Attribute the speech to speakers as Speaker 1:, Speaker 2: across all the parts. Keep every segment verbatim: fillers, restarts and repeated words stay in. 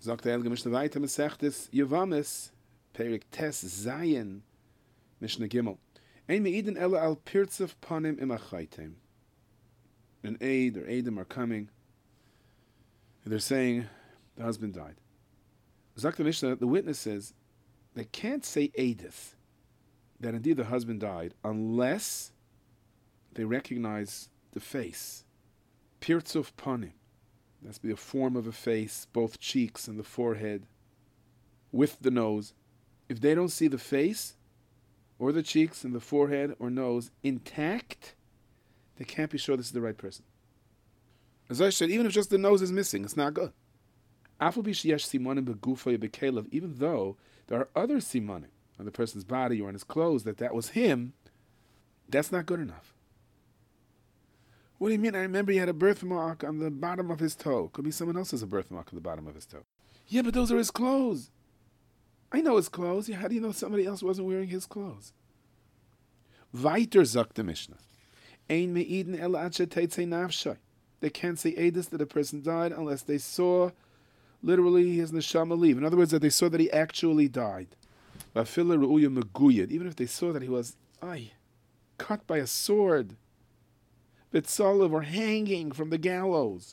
Speaker 1: Sagt der Elge Mishnah weiter, Mesechtes Yevamis, Perik Tes Zayin, Mishnah Gimel. Ein me'iden ela al pirtzef panim im achaitem. An aid or aidim are coming, and they're saying the husband died. Sagt the Mishnah, the witnesses, they can't say aidith, that indeed the husband died, unless they recognize the face. Pirtzuf panim. That's be a form of a face, both cheeks and the forehead, with the nose. If they don't see the face, or the cheeks and the forehead or nose intact, they can't be sure this is the right person. As I said, even if just the nose is missing, it's not good. Even though there are other simanim on the person's body or on his clothes that that was him, that's not good enough. What do you mean? I remember he had a birthmark on the bottom of his toe. Could be someone else's a birthmark on the bottom of his toe. Yeah, but those are his clothes. I know his clothes. Yeah, how do you know somebody else wasn't wearing his clothes? Weiter sagt the Mishnah. Ein me'iden ela ad shetetzei nafshay. They can't say edus that a person died unless they saw literally his neshama leave. In other words, that they saw that he actually died. Vafila ru'uya meguyed. Even if they saw that he was, ay, cut by a sword. Bitzalav, or hanging from the gallows.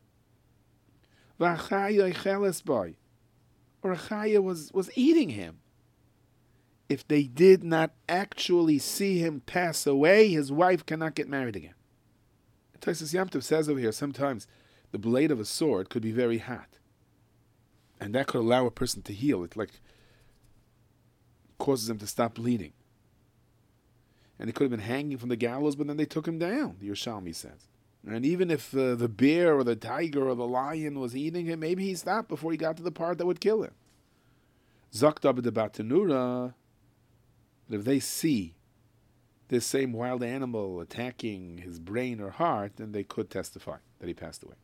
Speaker 1: V'achaya cheles boy. Or Achaya was, was eating him. If they did not actually see him pass away, his wife cannot get married again. Tosfos Yom Tov says over here, sometimes the blade of a sword could be very hot. And that could allow a person to heal. It like causes him to stop bleeding. And he could have been hanging from the gallows, but then they took him down, the Yerushalmi says. And even if uh, the bear or the tiger or the lion was eating him, maybe he stopped before he got to the part that would kill him. Zakta b'debatanura, that if they see this same wild animal attacking his brain or heart, then they could testify that he passed away.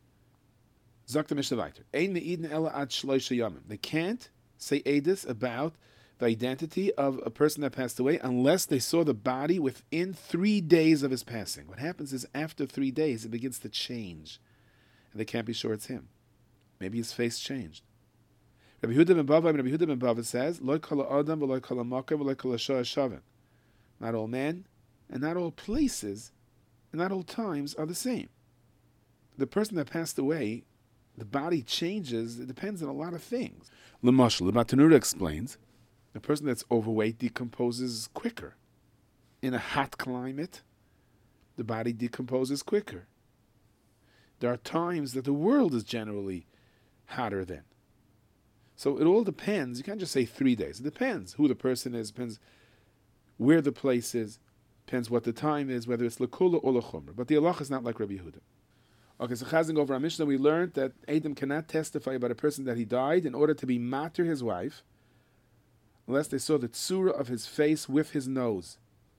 Speaker 1: Zakta Mishnah weiter. Ein me'iden ela ad shloisha yamim. They can't say edus about the identity of a person that passed away unless they saw the body within three days of his passing. What happens is after three days it begins to change, and they can't be sure it's him. Maybe his face changed. Rabbi Yehuda ben Bava, Rabbi Yehuda ben Bava says, "Lo kol adam v'lo kol makar v'lo kol shaven." Not all men and not all places and not all times are the same. The person that passed away, the body changes. It depends on a lot of things. L'mashal, the Batanura explains, the person that's overweight decomposes quicker. In a hot climate, the body decomposes quicker. There are times that the world is generally hotter than. So it all depends. You can't just say three days. It depends who the person is, depends where the place is, depends what the time is, whether it's l'kula or l'chumra. But the halacha is not like Rabbi Yehuda. Okay, so chazing over our Mishnah, we learned that Adam cannot testify about a person that he died in order to be mater his wife, unless they saw the tzura of his face with his nose.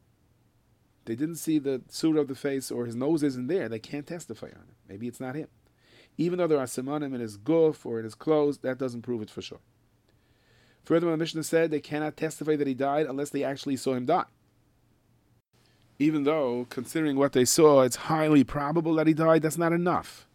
Speaker 1: They didn't see the tzura of the face or his nose isn't there, they can't testify on it. Maybe it's not him. Even though there are simanim in his guf or in his clothes, that doesn't prove it for sure. Furthermore, the Mishnah said they cannot testify that he died unless they actually saw him die. Even though, considering what they saw, it's highly probable that he died, that's not enough.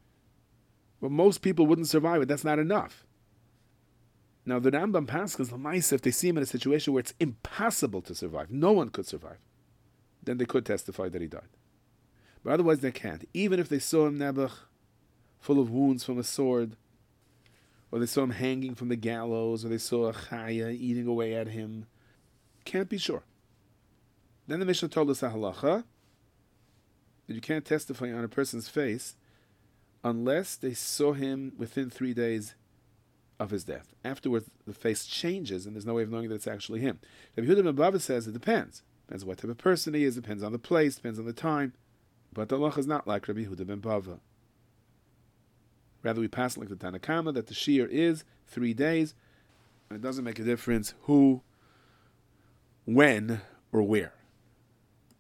Speaker 1: But most people wouldn't survive it, that's not enough. Now, the Rambam Paschas, L'maisa, if they see him in a situation where it's impossible to survive, no one could survive, then they could testify that he died. But otherwise they can't. Even if they saw him nebuch, full of wounds from a sword, or they saw him hanging from the gallows, or they saw a chaya eating away at him, can't be sure. Then the Mishnah told us a halacha that you can't testify on a person's face unless they saw him within three days of his death. Afterwards, the face changes, and there's no way of knowing that it's actually him. Rabbi Yehuda ben Bava says it depends. Depends on what type of person he is, depends on the place, depends on the time. But the halacha is not like Rabbi Yehuda ben Bava. Rather, we pass like the Tanakama, that the shear is three days, and it doesn't make a difference who, when, or where.